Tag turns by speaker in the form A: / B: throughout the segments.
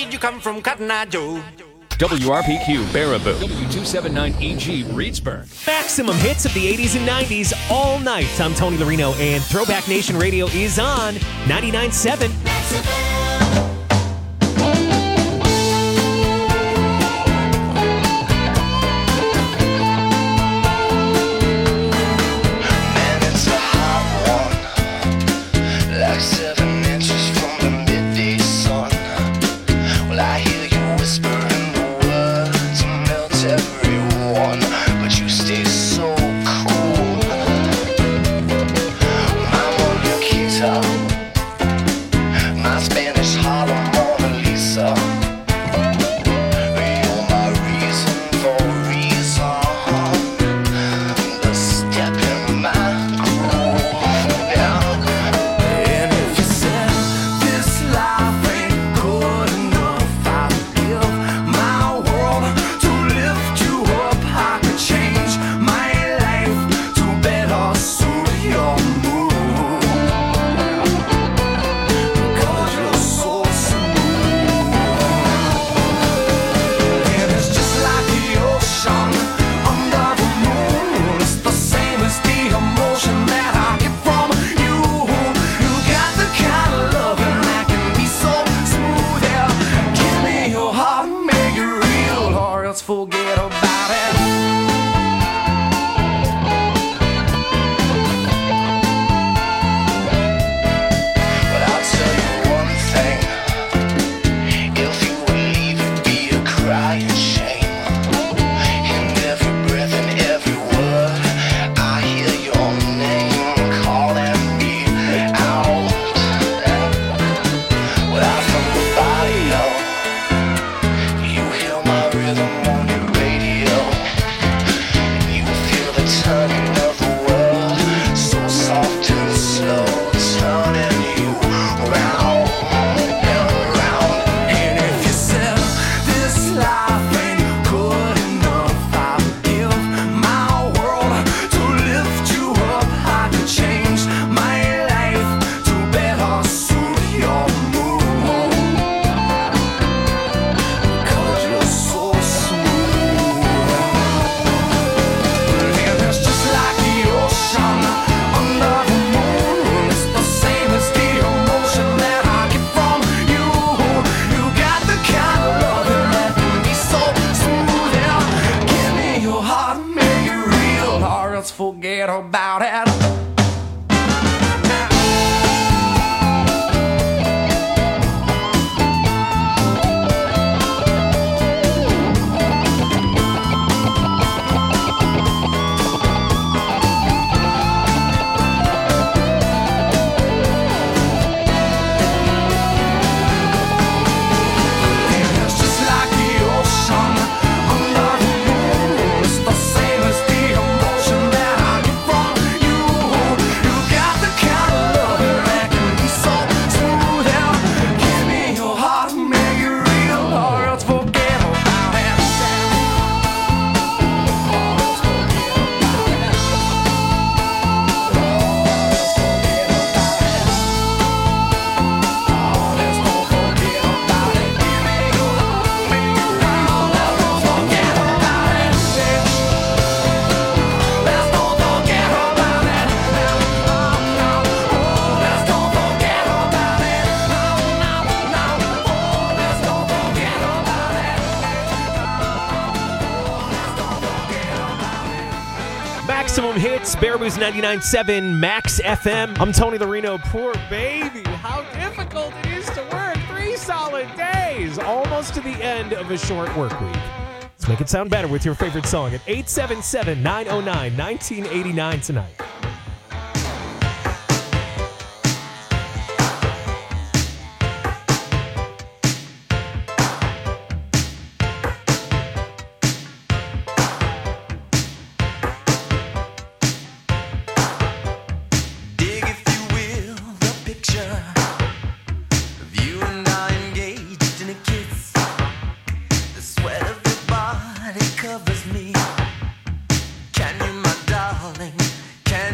A: did you come from, Cotton Eye Joe?
B: WRPQ Baraboo, W279EG Reedsburg.
C: Maximum hits of the 80s and 90s all night. I'm Tony Larino, and Throwback Nation Radio is on 99.7.
D: Forget about it.
C: Maximum hits, Baraboo's 99.7 Max FM. I'm Tony Larino. Poor baby, how difficult it is to work 3 solid days, almost to the end of a short work week. Let's make it sound better with your favorite song at 877-909-1989 tonight.
E: Covers me. Can you, my darling? Can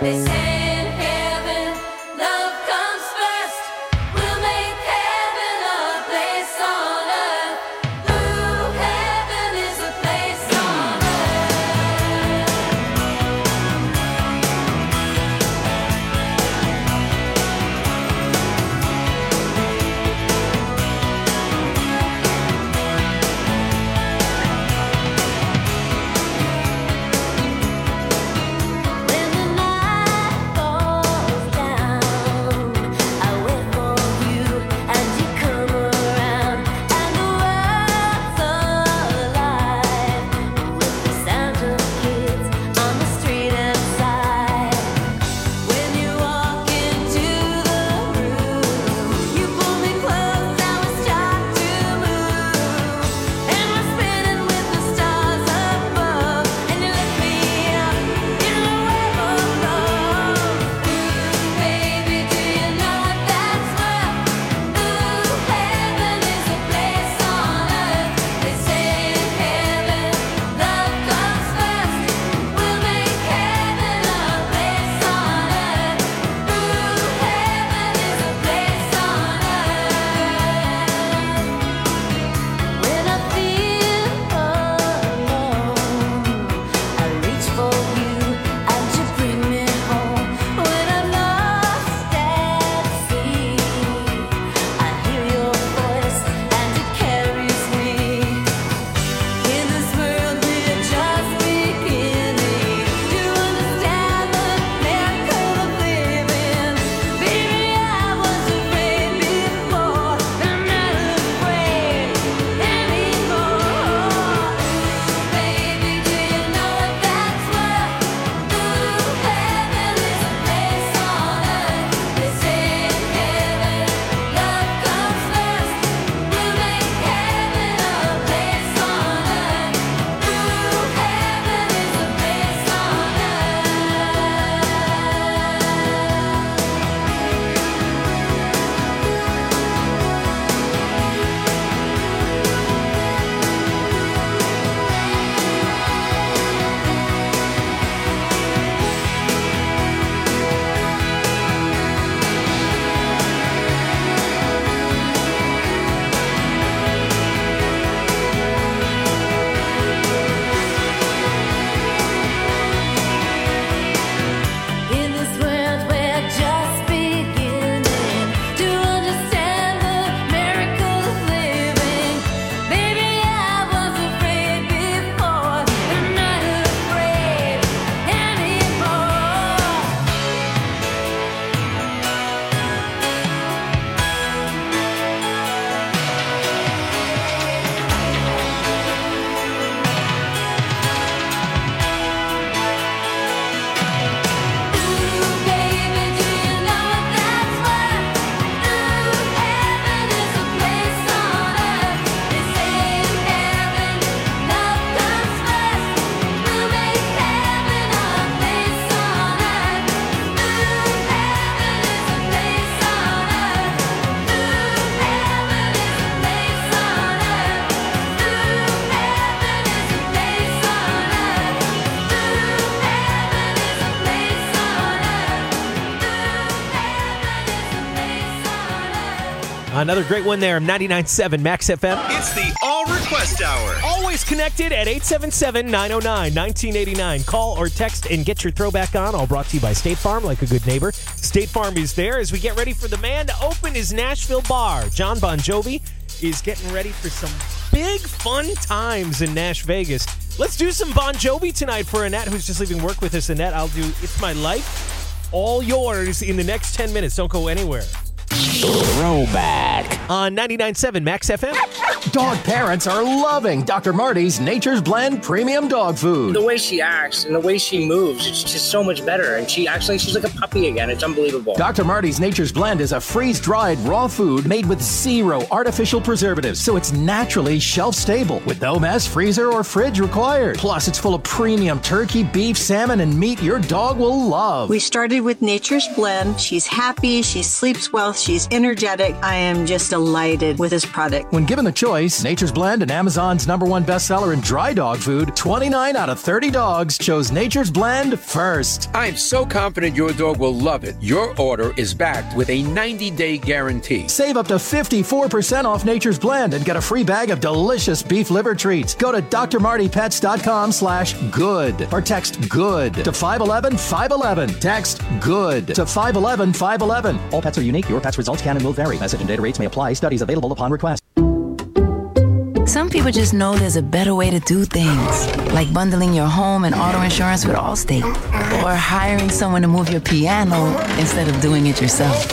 A: They say in heaven, love comes first. We'll make heaven a place on earth. Ooh, heaven is a place on When the night falls down, I wait for you and you come around, and the world's alive with the sound of kids on the street outside. When you walk into the room, you pull me close and we start to move, and we're spinning with the stars above, and you lift me up in a web of love. Ooh, baby, do you know what that's worth? Ooh, heaven is a place on earth. They say in heaven, love comes first. We'll make heaven a place on earth. Ooh, heaven is a place on earth. When I feel alone, I reach for you and you bring me home. When I'm lost at sea, I hear your voice and it carries me. In this world we're just beginning to understand the miracle of living. Baby, I was afraid before, but I'm not afraid anymore. Baby, do you know what that's worth? Ooh, heaven is a place on earth. They say in heaven, love comes first. We'll make heaven a place on earth. Ooh, heaven is a place on In this world we're just beginning to understand the miracle of living. Baby, I was afraid before, but I'm not afraid anymore. Ooh, baby, do you know what that's worth? Ooh, heaven is a place on earth. They say in heaven, love comes first. We'll make heaven a place on earth. Ooh, heaven is a place on earth. Ooh, heaven is a place on earth. Ooh, heaven is a place on earth. Ooh, heaven is a place on earth. Ooh, heaven is a place on earth. Ooh, heaven is a place on earth.
C: Another great one there, 99.7 Max FM.
E: It's the All Request Hour.
C: Always connected at 877-909-1989. Call or text and get your throwback on. All brought to you by State Farm, like a good neighbor. State Farm is there as we get ready for the man to open his Nashville bar. John Bon Jovi is getting ready for some big fun times in Nash Vegas. Let's do some Bon Jovi tonight for Annette, who's just leaving work with us. Annette, I'll do It's My Life, all yours in the next 10 minutes. Don't go anywhere.
F: Throwback.
C: On 99.7 Max FM.
F: Dog parents are loving Dr. Marty's Nature's Blend Premium Dog Food.
G: The way she acts and the way she moves, it's just so much better. And she's like a puppy again. It's unbelievable.
F: Dr. Marty's Nature's Blend is a freeze-dried raw food made with 0 artificial preservatives, so it's naturally shelf-stable with no mess, freezer, or fridge required. Plus, it's full of premium turkey, beef, salmon, and meat your dog will love.
H: We started with Nature's Blend. She's happy, she sleeps well, health. She's energetic. I am just delighted with this product.
F: When given the choice, Nature's Blend and Amazon's #1 bestseller in dry dog food, 29 out of 30 dogs chose Nature's Blend first.
I: I'm so confident your dog will love it. Your order is backed with a 90-day guarantee.
F: Save up to 54% off Nature's Blend and get a free bag of delicious beef liver treats. Go to drmartypets.com/good or text GOOD to 511-511. Text GOOD to 511-511. All pets are unique. Your pet's results can and will vary. Message and data rates may apply. Studies available upon request.
J: Some people just know there's a better way to do things, like bundling your home and auto insurance with Allstate, or hiring someone to move your piano instead of doing it yourself.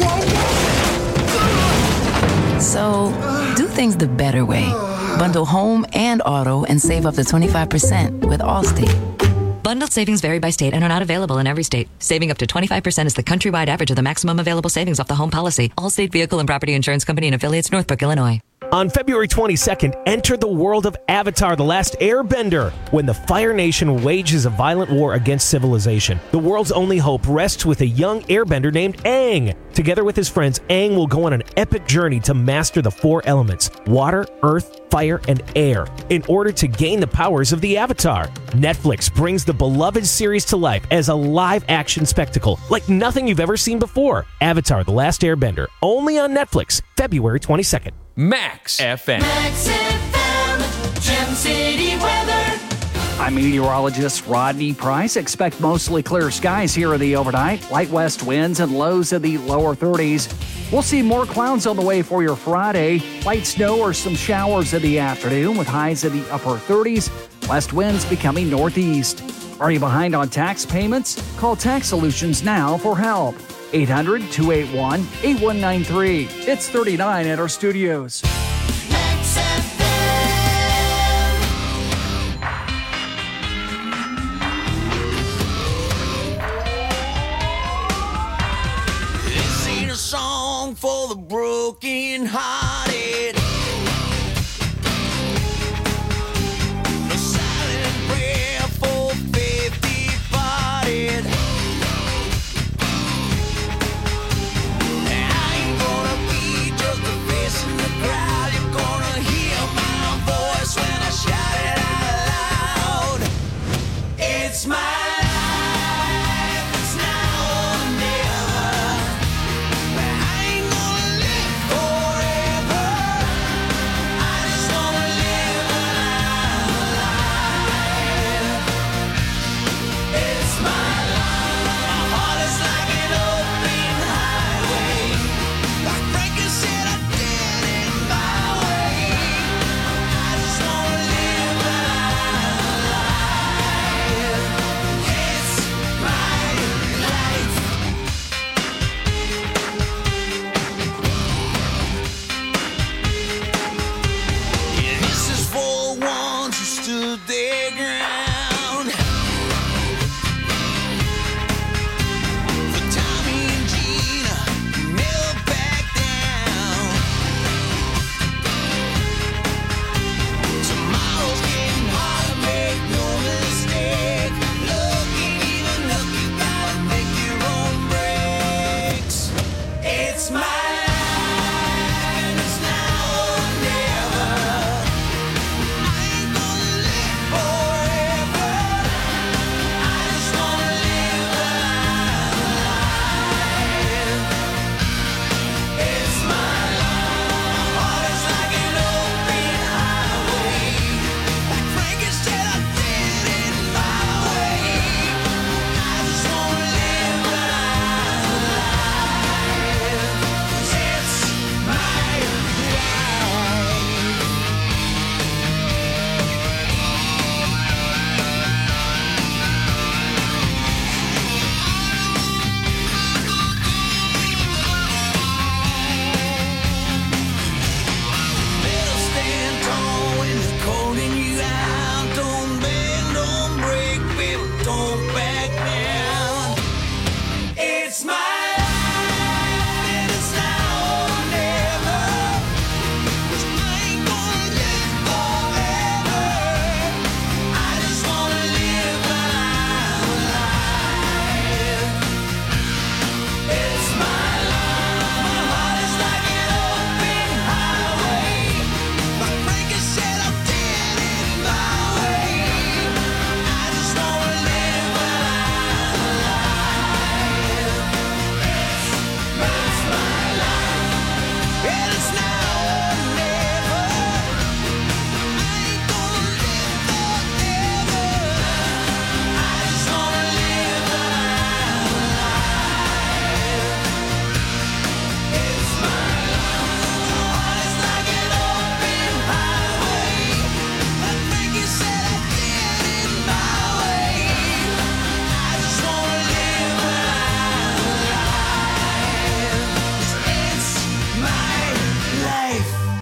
J: So, do things the better way. Bundle home and auto and save up to 25% with Allstate.
K: Bundled savings vary by state and are not available in every state. Saving up to 25% is the countrywide average of the maximum available savings off the home policy. Allstate Vehicle and Property Insurance Company and affiliates, Northbrook, Illinois.
C: On February 22nd, enter the world of Avatar: The Last Airbender, when the Fire Nation wages a violent war against civilization. The world's only hope rests with a young airbender named Aang. Together with his friends, Aang will go on an epic journey to master the 4 elements: water, earth, fire, and air, in order to gain the powers of the Avatar. Netflix brings the beloved series to life as a live-action spectacle like nothing you've ever seen before. Avatar: The Last Airbender, only on Netflix, February 22nd.
B: Max FM.
A: Max FM, Gem City weather.
L: I'm meteorologist Rodney Price. Expect mostly clear skies here in the overnight. Light west winds and lows in the lower 30s. We'll see more clouds on the way for your Friday. Light snow or some showers in the afternoon with highs in the upper 30s. West winds becoming northeast. Are you behind on tax payments? Call Tax Solutions now for help. 800-281-8193. It's 39 at our studios.
A: Max FM.
D: This ain't a song for the broken hearted. A silent prayer for faith departed. It's my life, it's now or never. I ain't gonna live forever.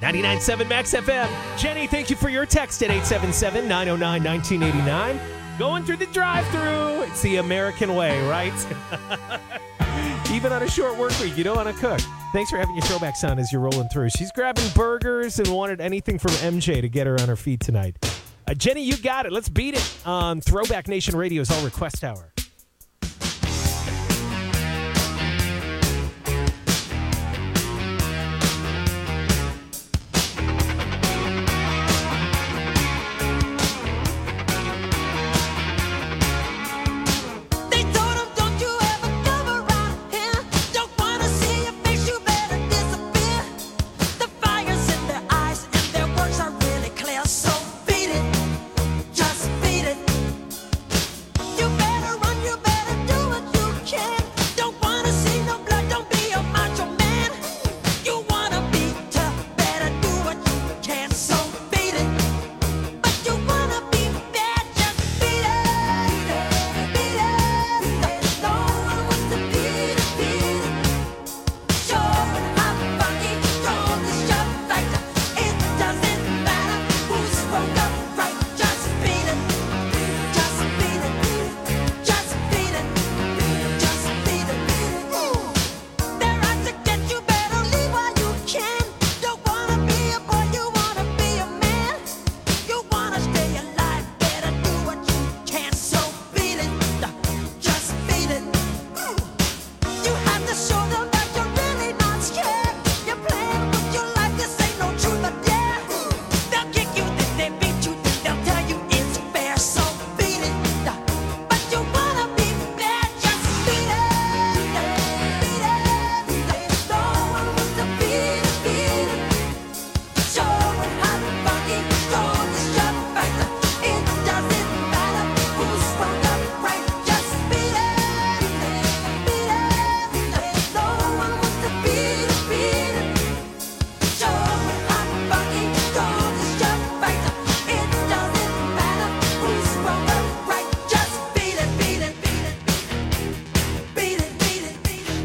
C: 99.7 Max FM. Jenny, thank you for your text at 877-909-1989. Going through the drive-thru. It's the American way, right? Even on a short work week, you don't want to cook. Thanks for having your throwbacks on as you're rolling through. She's grabbing burgers and wanted anything from MJ to get her on her feet tonight. Jenny, you got it. Let's beat it on Throwback Nation Radio's All Request Hour.
D: So beat it, just beat it. You better run, you better do what you can. Don't wanna see no blood, don't be a macho man. You wanna be tough, better do what you can. So beat it, but you wanna be bad, just beat it, beat it. No one wants to beat it, beat it. Sure, I'm funky, strong as your factor. It doesn't matter who's wrong or right. Just beat it, just beat it, just beat it, just beat it. They're out to get you, better leave while you can. Don't wanna be a boy, you wanna be a man. You wanna stay alive, better do what you can. So beat it, just beat it. You have to show them that you're really not scared. You're playing with your life, this ain't no truth or dare. They'll kick you, then they beat you, then they'll tell you it's fair. So beat it, but you wanna be bad, just beat it, beat it. No one wants to beat it, beat it. Sure, I'm funky, strong as your factor. It doesn't matter who's wrong or right. Just beat it, beat it. No one wants to beat it, beat it. Sure, I'm funky, strong as your factor. It doesn't matter who's wrong or right. Just beat it, beat it, beat it, beat it, beat it, beat it.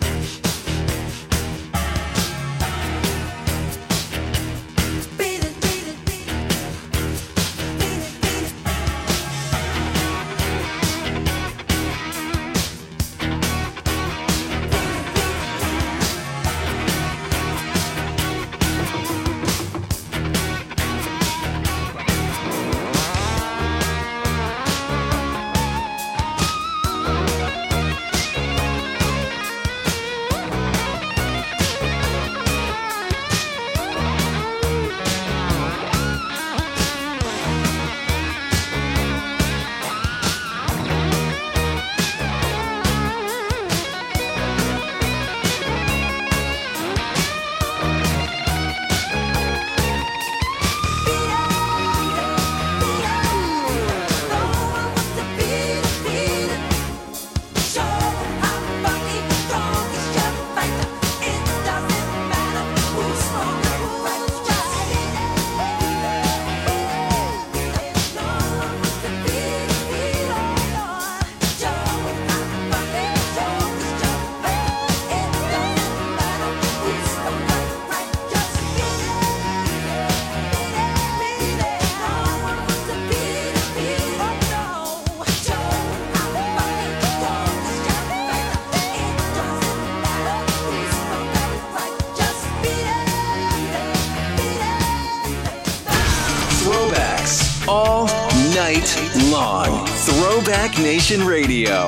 D: Beat it, beat it, beat it. Beat it, beat it.
E: Throwbacks all night long. Throwback Nation Radio.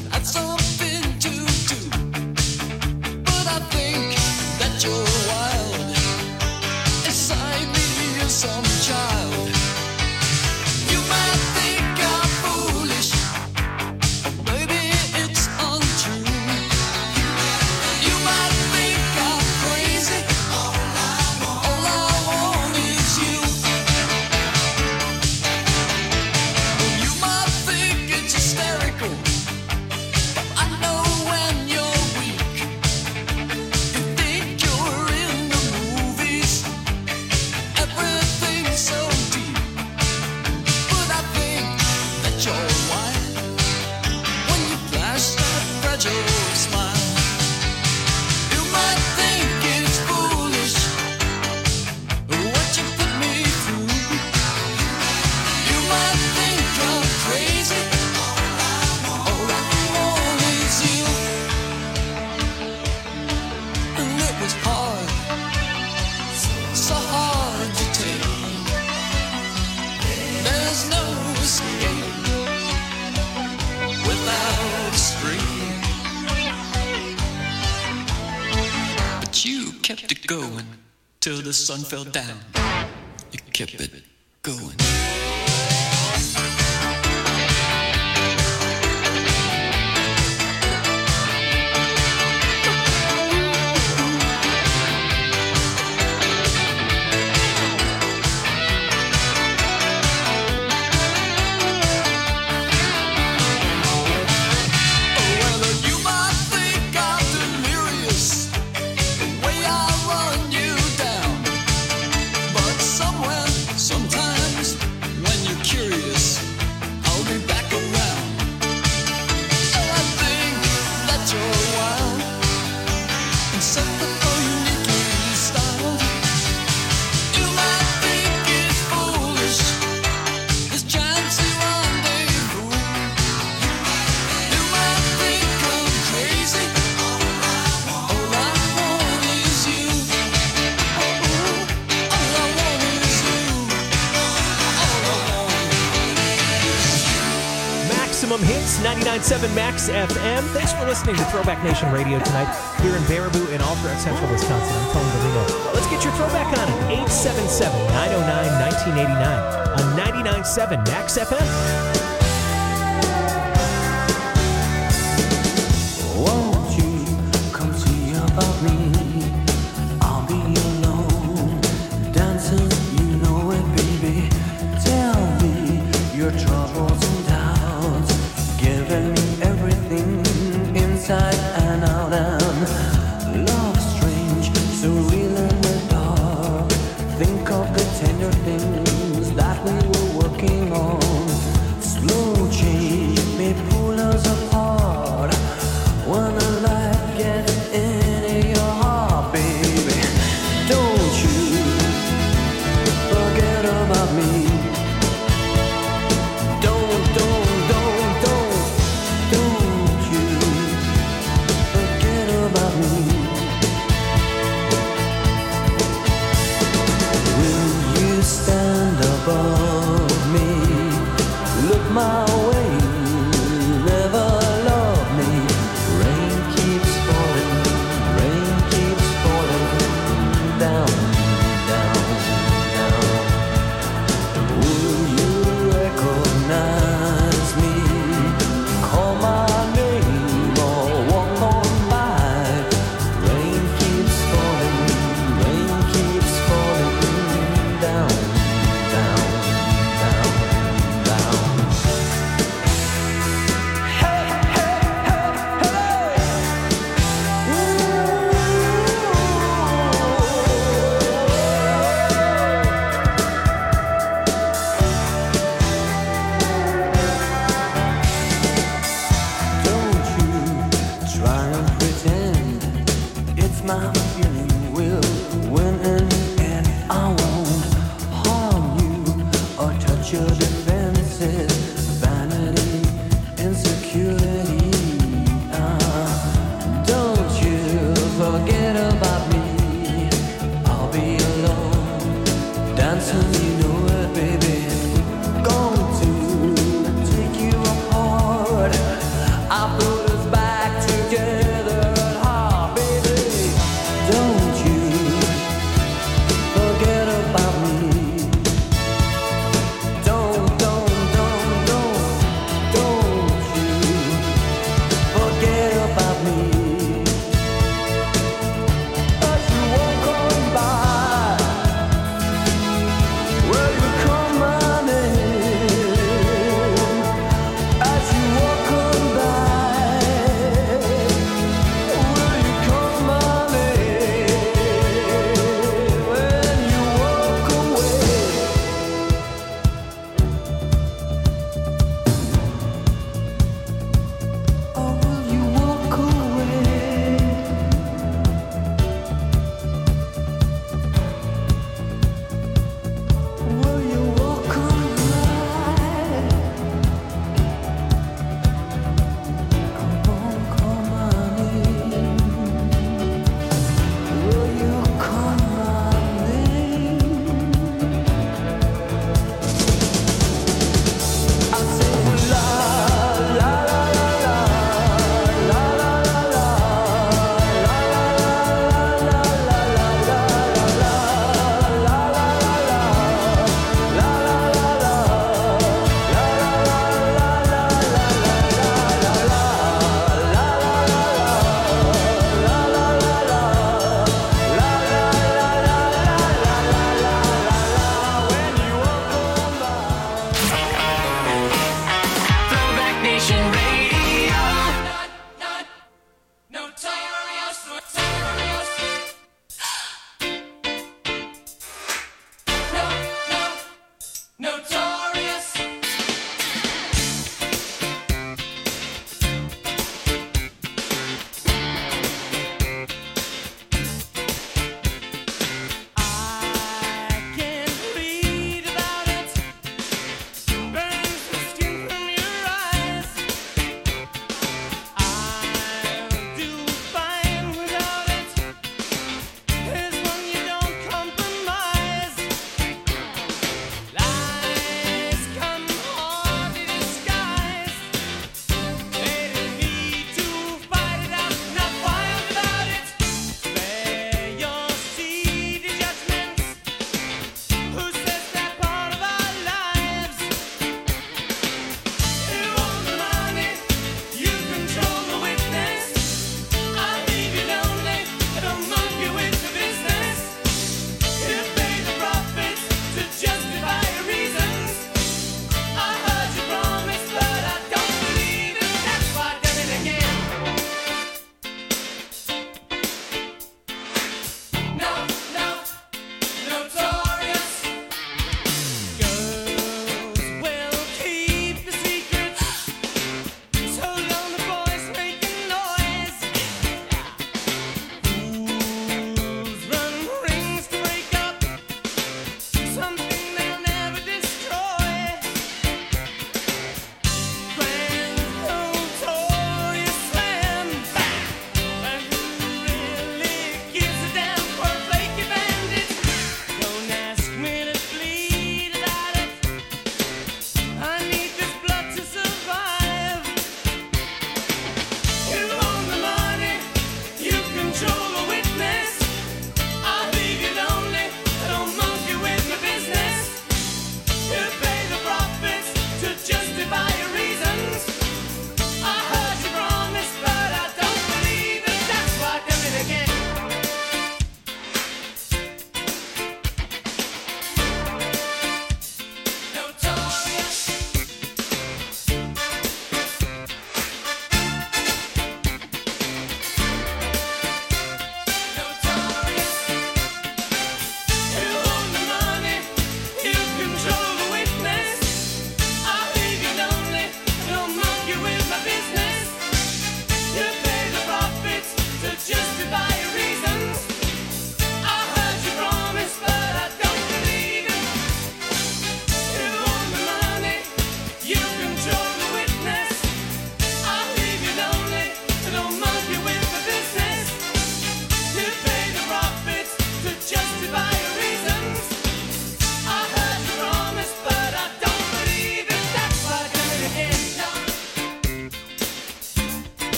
D: Something to do, but I think that you're wild.
M: kept it going till the sun fell down. You kept it going.
C: Hits 99.7 Max FM. Thanks for listening to Throwback Nation Radio tonight here in Baraboo and all throughout central Wisconsin. I'm Tony Delino. Let's get your throwback on it. 877-909-1989 on 99.7 Max FM.
N: Won't you come see about me? I'll be alone, dancing, you know it, baby. Tell me your troubles and doubts, giving me everything inside and out, and love strange, so real in the dark. Think of the tender things that we were working on. Slow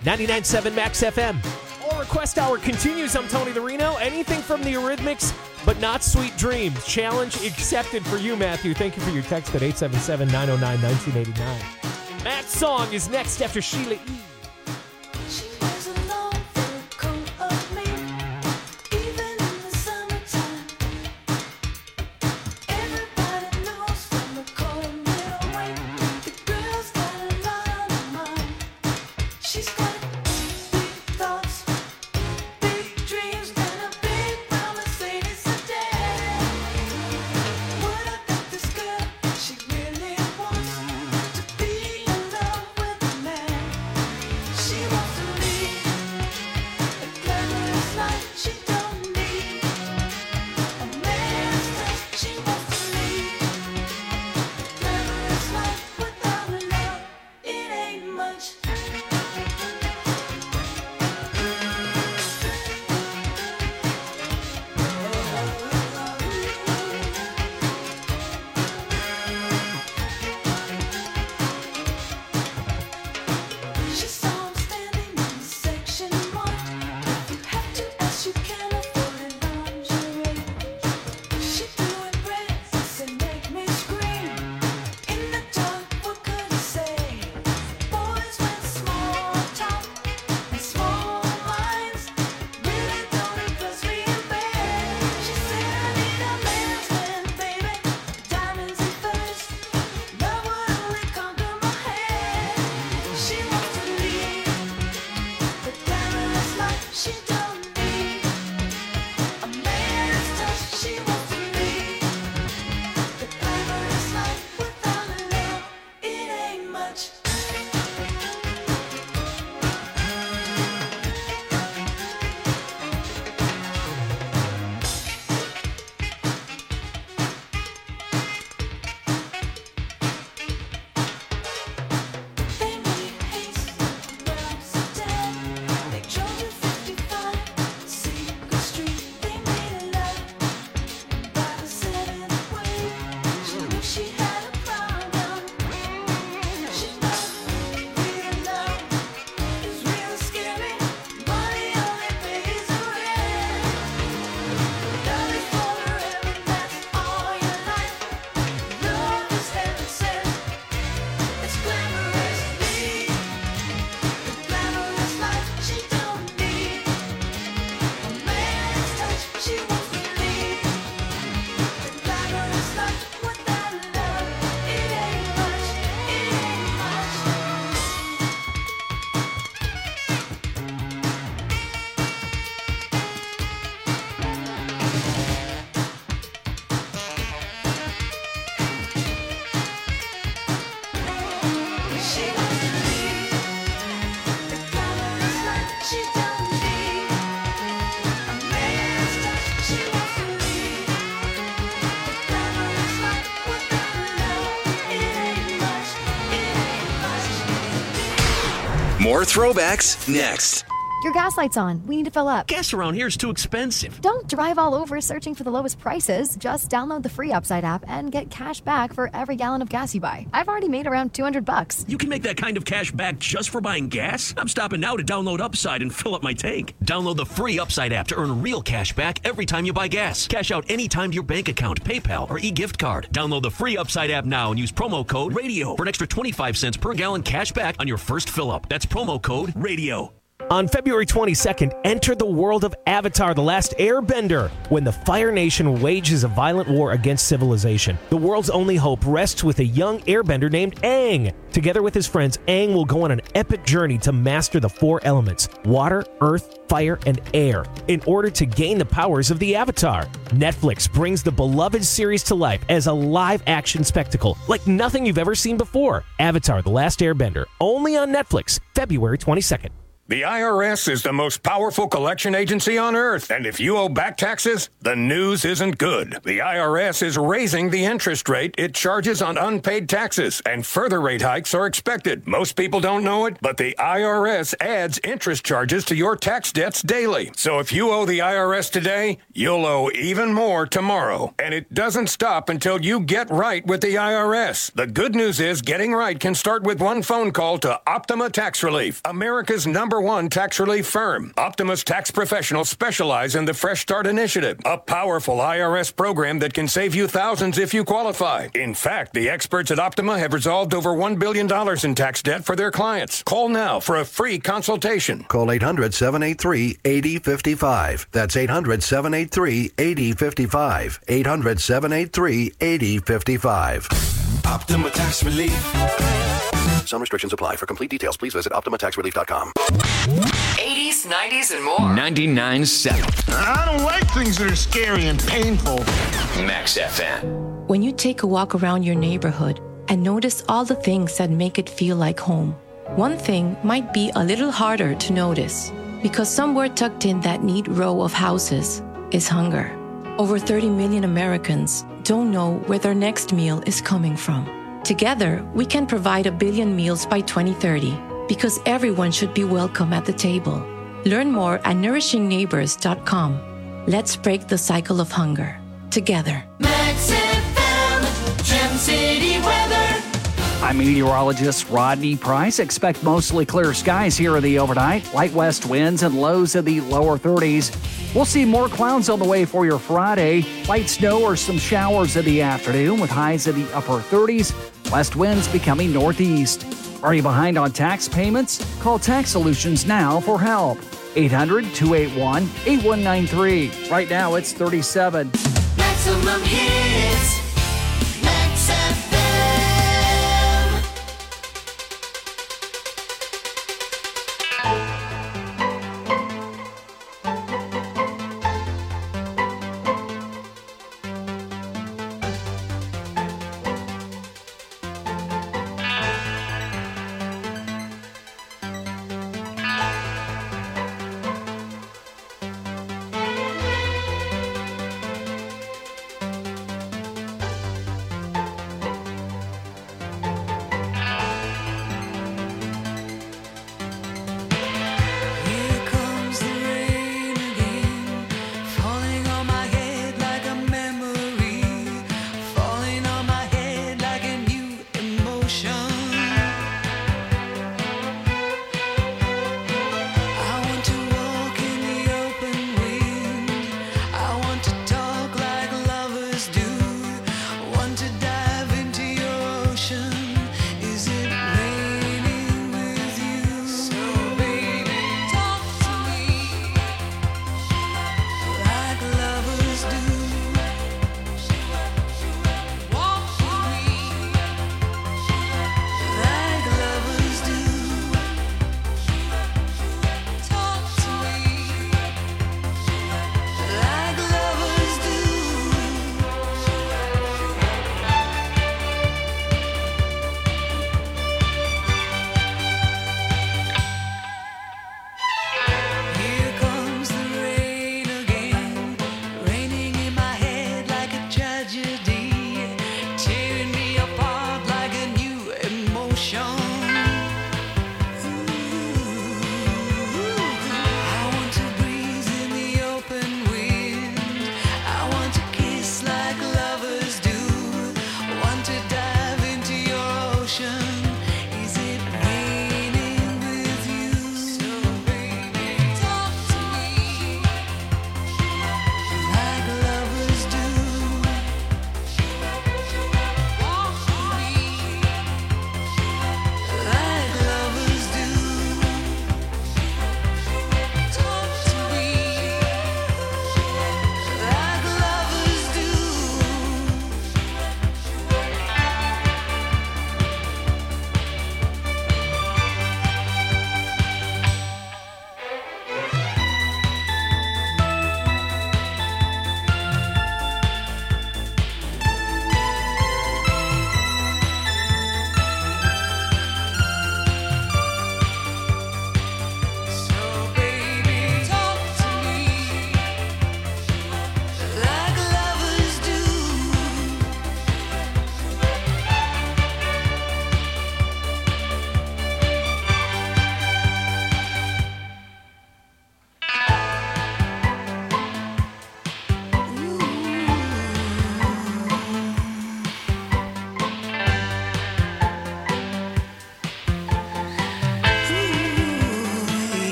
C: 99.7 Max FM. All Request Hour continues. I'm Tony the Reno. Anything from the Eurythmics, but not Sweet Dreams. Challenge accepted for you, Matthew. Thank you for your text at 877-909-1989. Matt's song is next after Sheila E.
E: More throwbacks next.
O: Your gas light's on. We need to fill up.
P: Gas around here is too expensive.
O: Don't drive all over searching for the lowest prices. Just download the free Upside app and get cash back for every gallon of gas you buy. I've already made around $200.
P: You can make that kind of cash back just for buying gas? I'm stopping now to download Upside and fill up my tank. Download the free Upside app to earn real cash back every time you buy gas. Cash out anytime to your bank account, PayPal, or e-gift card. Download the free Upside app now and use promo code RADIO for an extra 25 cents per gallon cash back on your first fill up. That's promo code RADIO.
C: On February 22nd, enter the world of Avatar: The Last Airbender, when the Fire Nation wages a violent war against civilization. The world's only hope rests with a young airbender named Aang. Together with his friends, Aang will go on an epic journey to master the four elements: water, earth, fire, and air, in order to gain the powers of the Avatar. Netflix brings the beloved series to life as a live-action spectacle like nothing you've ever seen before. Avatar: The Last Airbender, only on Netflix, February 22nd.
Q: The IRS is the most powerful collection agency on earth, and if you owe back taxes, the news isn't good. The IRS is raising the interest rate it charges on unpaid taxes, and further rate hikes are expected. Most people don't know it, but the IRS adds interest charges to your tax debts daily. So if you owe the IRS today, you'll owe even more tomorrow. And it doesn't stop until you get right with the IRS. The good news is getting right can start with one phone call to Optima Tax Relief, America's #1 tax relief firm. Optima's tax professionals specialize in the Fresh Start Initiative, a powerful IRS program that can save you thousands if you qualify. In fact, the experts at Optima have resolved over $1 billion in tax debt for their clients. Call now for a free consultation.
R: Call 800-783-8055. That's 800-783-8055. 800-783-8055.
N: Optima Tax Relief.
R: Some restrictions apply. For complete details, please visit OptimaTaxRelief.com.
S: 80s, 90s, and more.
B: 99.7.
T: I don't like things that are scary and painful.
B: Max FM.
U: When you take a walk around your neighborhood and notice all the things that make it feel like home, one thing might be a little harder to notice because somewhere tucked in that neat row of houses is hunger. Over 30 million Americans don't know where their next meal is coming from. Together, we can provide 1 billion meals by 2030 because everyone should be welcome at the table. Learn more at nourishingneighbors.com. Let's break the cycle of hunger together.
D: Max FM, Gem City weather.
L: I'm meteorologist Rodney Price. Expect mostly clear skies here in the overnight. Light west winds and lows in the lower 30s. We'll see more clouds on the way for your Friday. Light snow or some showers in the afternoon with highs in the upper 30s. West winds becoming northeast. Are you behind on tax payments? Call Tax Solutions now for help. 800-281-8193. Right now it's 37.
D: Maximum hits. Max FM.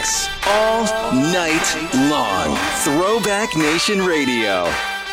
E: throwbacks all night long. Throwback Nation Radio.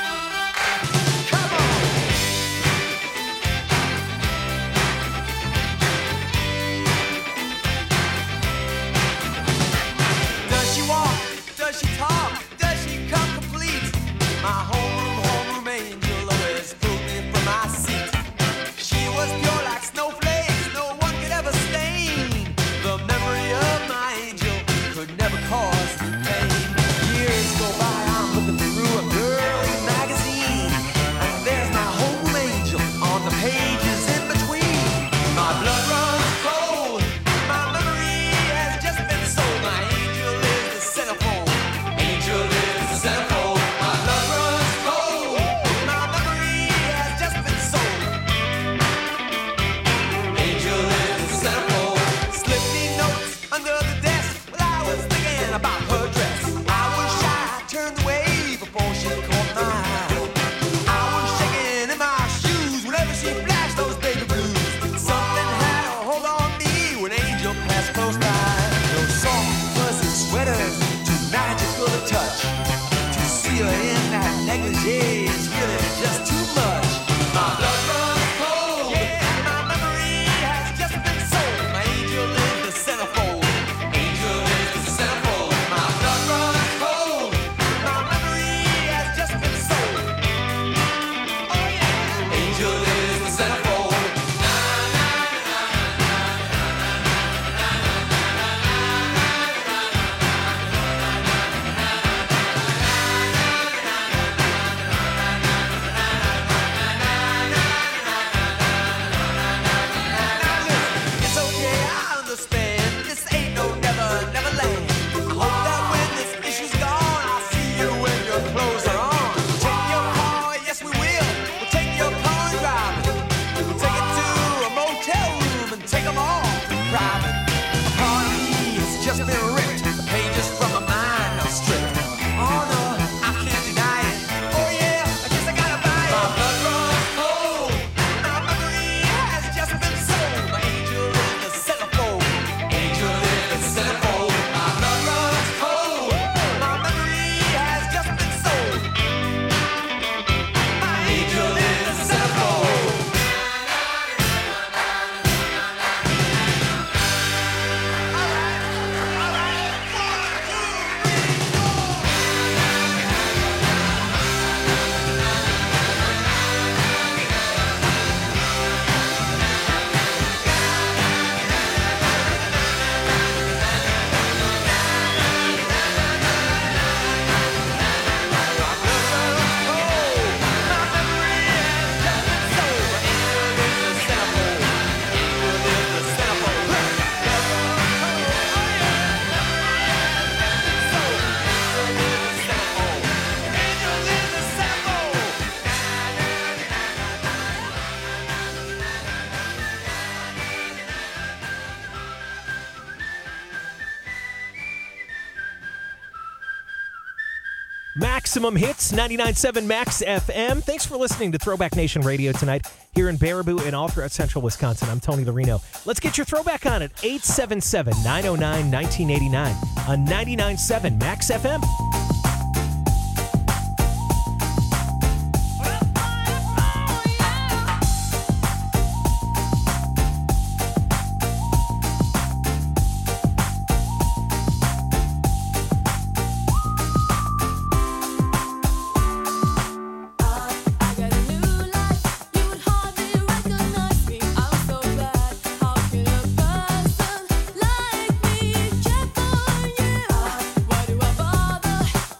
D: Does she walk? Does she talk? Does she come complete? My homeroom angel always pulled me from my seat. She was pure like snowflakes, no one could ever stain. The memory of my angel could never cause me pain. Years go by, I'm looking through a girly magazine, and there's my home angel on the pages in between. My blood runs cold, my memory has just been sold. My angel is the centerfold, angel is the centerfold. My blood runs cold, my memory has just been sold. Angel is the centerfold. Slip me notes under the desk while I was thinking about her dress. I was shy, turned away before she caught my eye. I was shaking in my shoes whenever she flashed those baby blues. Something had a hold on me when Angel passed close by. Those soft fuzzy sweaters, too magical to touch. To see her in that negligee is really just too much. My blood runs cold, yeah, my memory has just been sold. My angel is the centerfold, angel is the centerfold. My blood runs cold, my memory has just been sold. Oh yeah, angel is the centerfold. It's okay, I understand. This ain't no never, never land. I hope that when this issue's gone, I'll see you when your clothes are on. Take your car, yes we will. We'll take your car and drive it. We'll take it to a motel room and take them all in private. A part of me has just been ripped. The pages from my mind are stripped. Oh no, I can't deny it. Oh yeah, I guess I gotta buy it. My blood runs cold. My memory has just been sold. My angel is the centerfold. Angel is the centerfold. My blood runs cold. My memory has just been sold. My angel is the centerfold.
C: Maximum Hits, 99.7 Max FM. Thanks for listening to Throwback Nation Radio tonight here in Baraboo and all throughout central Wisconsin. I'm Tony the Reno. Let's get your throwback on at 877-909-1989 on 99.7 Max FM.
A: Like me, check on you. Why do I bother?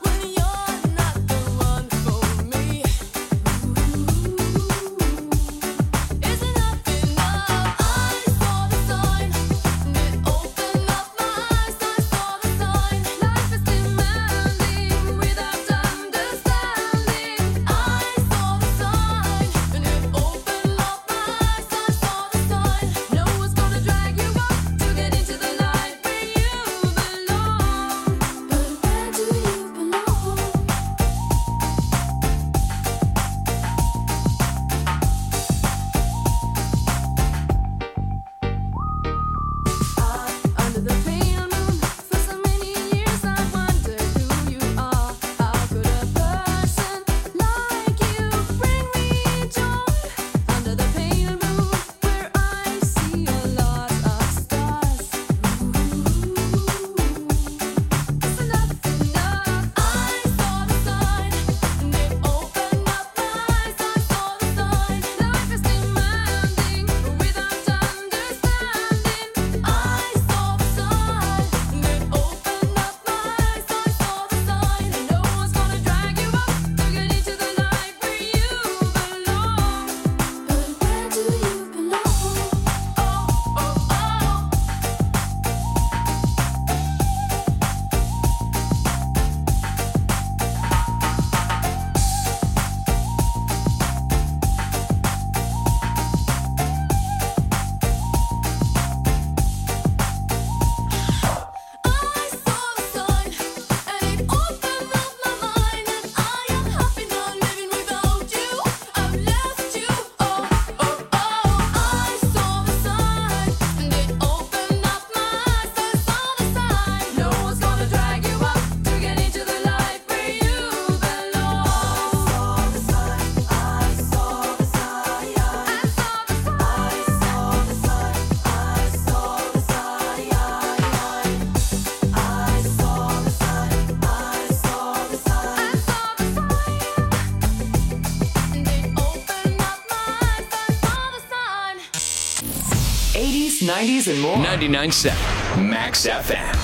S: 80s, 90s, and more.
B: 99.7 Max FM.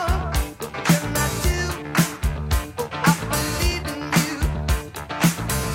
D: I believe in you.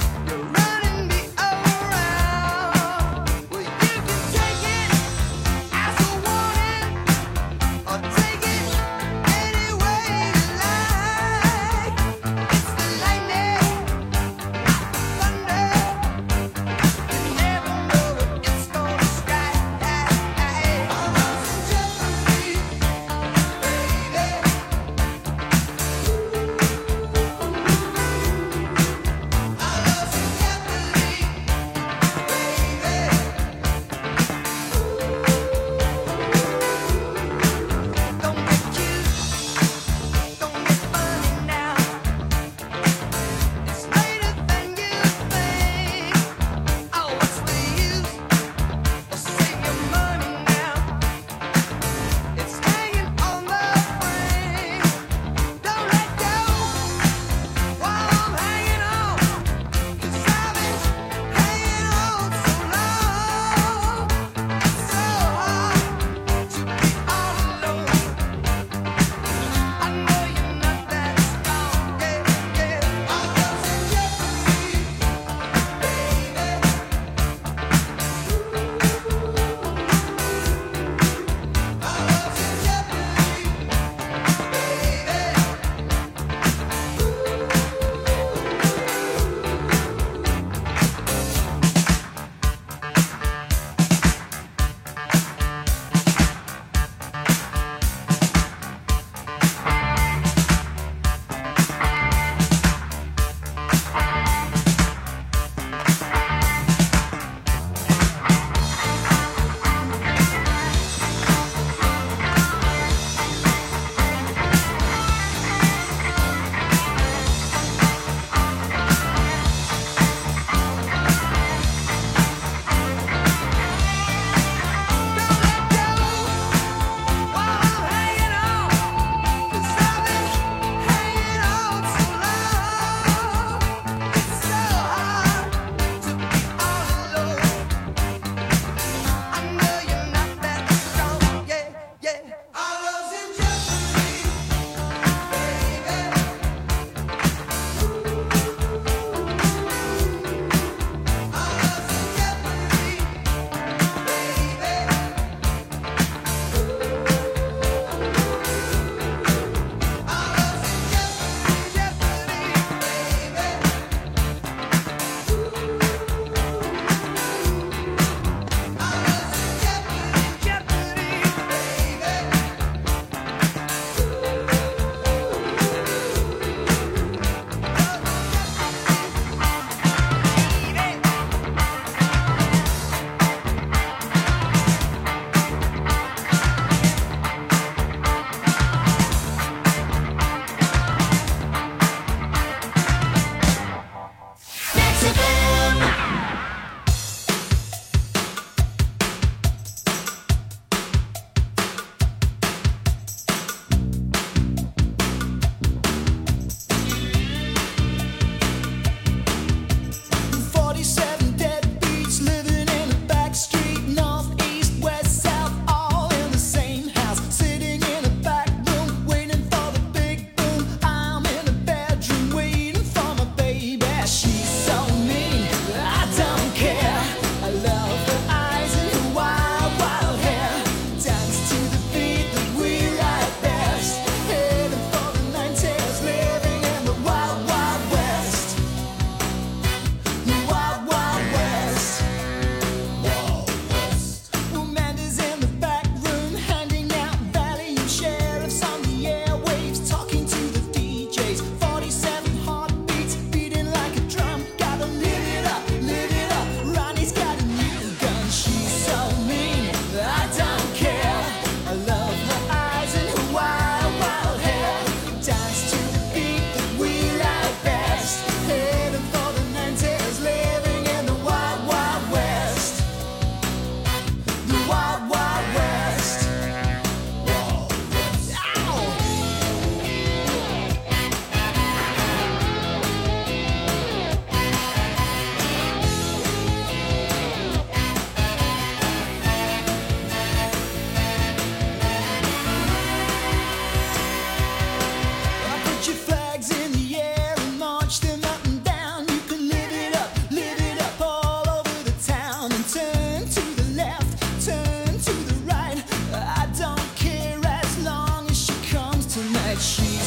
D: tonight she